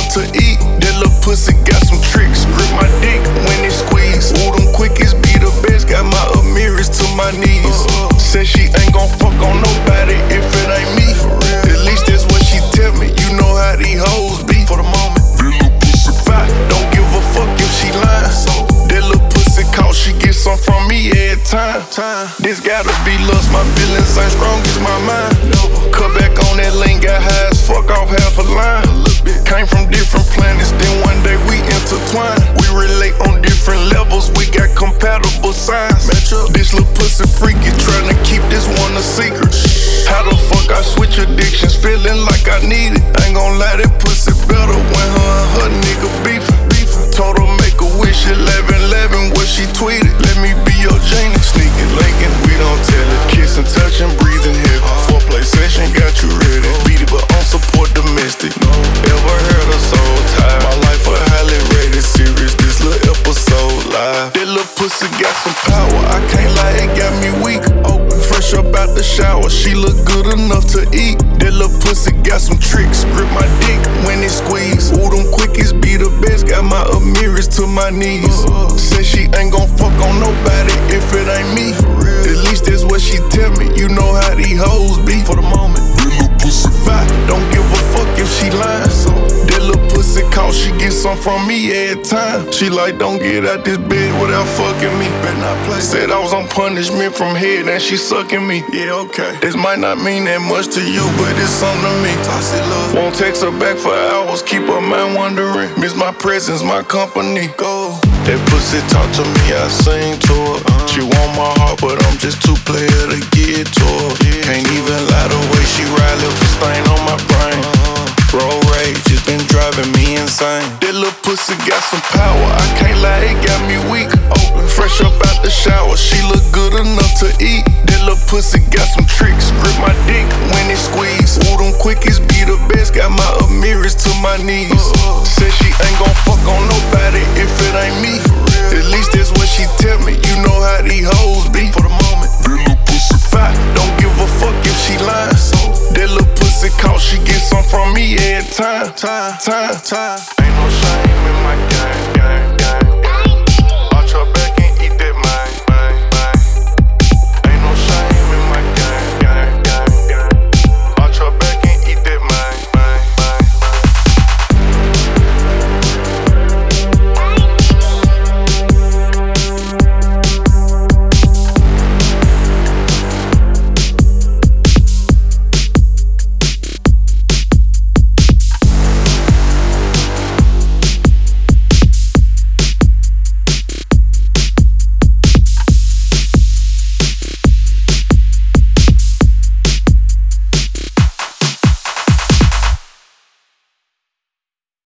to eat. That little pussy got some tricks. Grip my dick when it squeeze. Ooh, them quickies be the best. Got my Amiris to my knees. Said she ain't gon' fuck on nobody if it ain't me. At least that's what she tell me. You know how these hoes be. For the moment, that little pussy fine. Don't give a fuck if she lying. So that little pussy call, she get some from me every time. This gotta be lust. My feelings ain't strong as my mind. Cut back on that lane, got high as fuck off half a line. Came from different planets, then one day we intertwine. We relate on different levels, we got compatible signs. This little pussy freaky, tryna keep this one a secret. How the fuck I switch addictions, feeling like I need it. Ain't gon' lie, that pussy better when her and her nigga beefin'. Told her make a wish, 11-11, what she tweeted. Let me be your genie. Sneaking, linking, we don't tell it. Kissing, touching, breathing heavy. Foreplay session got you ready. Beat it, but on support domestic. Ever heard her soul tired? My life a highly rated series. This little episode live. That little pussy got some power. I can't lie, it got me weak. Fresh up out the shower, she look good enough to eat. That little pussy got some tricks. Grip my dick when it squeeze. Ooh, them quickies be the best. Got my Amiris to my knees. Said she ain't gon' fuck on nobody if it ain't me. At least that's what she tell me. You know how these hoes be. For the moment, that little pussy fine. Don't give a fuck if she lying. So that little pussy call, she get some from me every time. She like, don't get out this bed without fucking me. Better not play. Said I was on punishment from head and she sucking me. Yeah, okay. This might not mean that much to you, but it's something to me. Toxic love. Won't text her back for hours, keep her mind wondering. Miss my presence, my company. Go. That pussy talk to me, I sing to her. She want my heart, but I'm just too player to get to her. Can't even lie, the way she ride, left a stain on my brain. Road rage, it's been driving me insane. That little pussy got some power, I can't lie, it got me weak. Fresh up out the shower, she look good enough to eat. That little pussy got some tricks, grip my dick when it squeeze. Ooh, them quickies be the best, got my Amiris to my knees. Said she ain't gon' fuck on nobody if it ain't me. At least that's what she tell me. You know how these hoes be. For the moment, that little pussy fine. Don't give a fuck if she lying. So that little pussy call, she get some from me every time. Ain't no shame in my gang.